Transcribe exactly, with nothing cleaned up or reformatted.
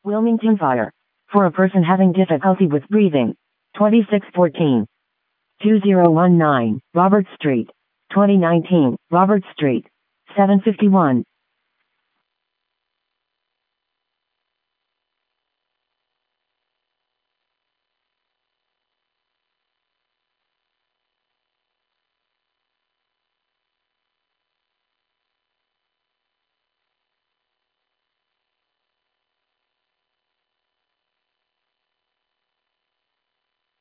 Wilmington Fire. For a person having difficulty with breathing. twenty-six fourteen. two zero one nine, Robert Street. twenty nineteen, Robert Street. seven fifty-one.